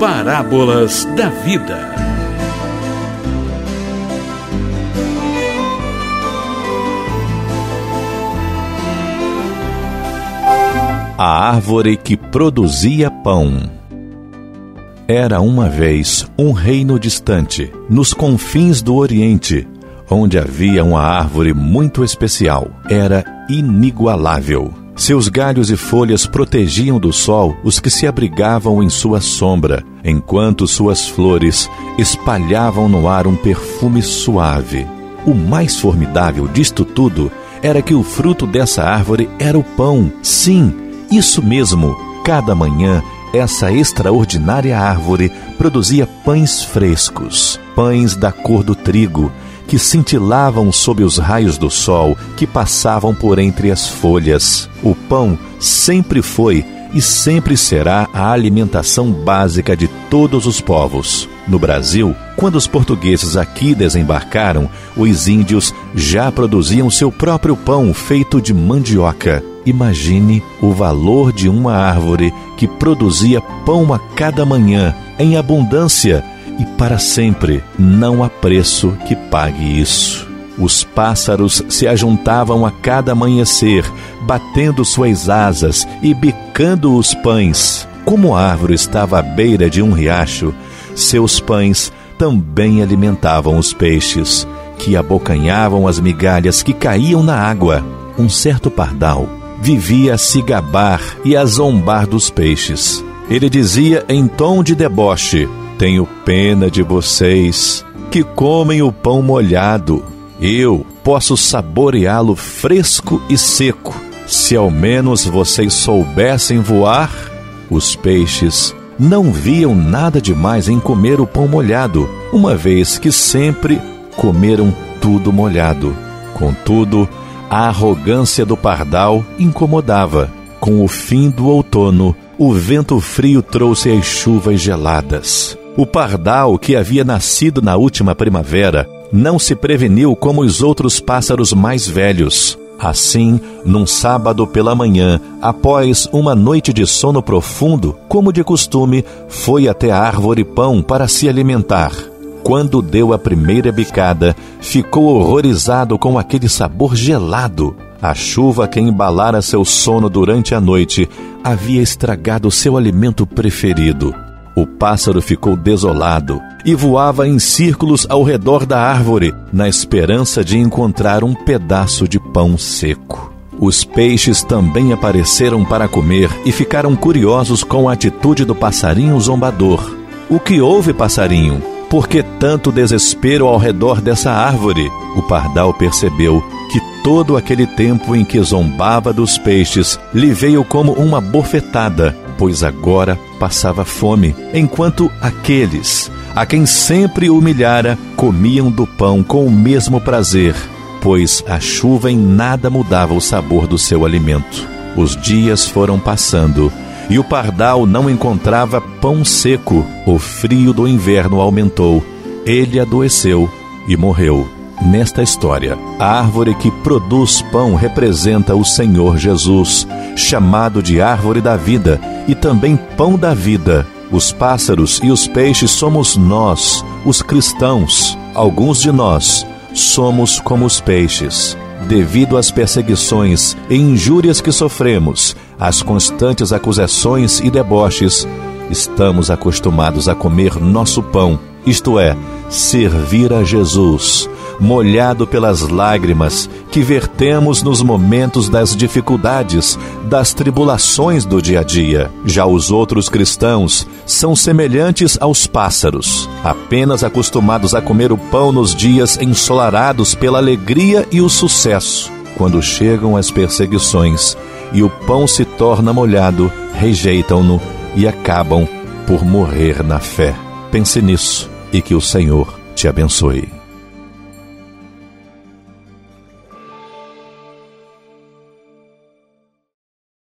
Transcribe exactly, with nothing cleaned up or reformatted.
Parábolas da Vida. A árvore que produzia pão. Era uma vez um reino distante, nos confins do Oriente, onde havia uma árvore muito especial. Era inigualável. Seus galhos e folhas protegiam do sol os que se abrigavam em sua sombra, enquanto suas flores espalhavam no ar um perfume suave. O mais formidável disto tudo era que o fruto dessa árvore era o pão. Sim, isso mesmo. Cada manhã, essa extraordinária árvore produzia pães frescos, pães da cor do trigo, que cintilavam sob os raios do sol que passavam por entre as folhas. O pão sempre foi e sempre será a alimentação básica de todos os povos. No Brasil, quando os portugueses aqui desembarcaram, os índios já produziam seu próprio pão feito de mandioca. Imagine o valor de uma árvore que produzia pão a cada manhã, em abundância, e para sempre. Não há preço que pague isso. Os pássaros se ajuntavam a cada amanhecer, batendo suas asas e bicando os pães. Como a árvore estava à beira de um riacho, seus pães também alimentavam os peixes, que abocanhavam as migalhas que caíam na água. Um certo pardal vivia a se gabar e a zombar dos peixes. Ele dizia em tom de deboche: "Tenho pena de vocês que comem o pão molhado. Eu posso saboreá-lo fresco e seco. Se ao menos vocês soubessem voar." Os peixes não viam nada demais em comer o pão molhado, uma vez que sempre comeram tudo molhado. Contudo, a arrogância do pardal incomodava. Com o fim do outono, o vento frio trouxe as chuvas geladas. O pardal, que havia nascido na última primavera, não se preveniu como os outros pássaros mais velhos. Assim, num sábado pela manhã, após uma noite de sono profundo, como de costume, foi até a árvore pão para se alimentar. Quando deu a primeira bicada, ficou horrorizado com aquele sabor gelado. A chuva que embalara seu sono durante a noite havia estragado seu alimento preferido. O pássaro ficou desolado e voava em círculos ao redor da árvore, na esperança de encontrar um pedaço de pão seco. Os peixes também apareceram para comer e ficaram curiosos com a atitude do passarinho zombador. "O que houve, passarinho? Por que tanto desespero ao redor dessa árvore?" O pardal percebeu que todo aquele tempo em que zombava dos peixes lhe veio como uma bofetada, pois agora passava fome, enquanto aqueles, a quem sempre humilhara, comiam do pão com o mesmo prazer, pois a chuva em nada mudava o sabor do seu alimento. Os dias foram passando e o pardal não encontrava pão seco. O frio do inverno aumentou, ele adoeceu e morreu. Nesta história, a árvore que produz pão representa o Senhor Jesus, chamado de árvore da vida e também pão da vida. Os pássaros e os peixes somos nós, os cristãos. Alguns de nós somos como os peixes. Devido às perseguições e injúrias que sofremos, às constantes acusações e deboches, estamos acostumados a comer nosso pão, isto é, servir a Jesus, molhado pelas lágrimas que vertemos nos momentos das dificuldades, das tribulações do dia a dia. Já os outros cristãos são semelhantes aos pássaros, apenas acostumados a comer o pão nos dias ensolarados pela alegria e o sucesso. Quando chegam as perseguições e o pão se torna molhado, rejeitam-no e acabam por morrer na fé. Pense nisso e que o Senhor te abençoe.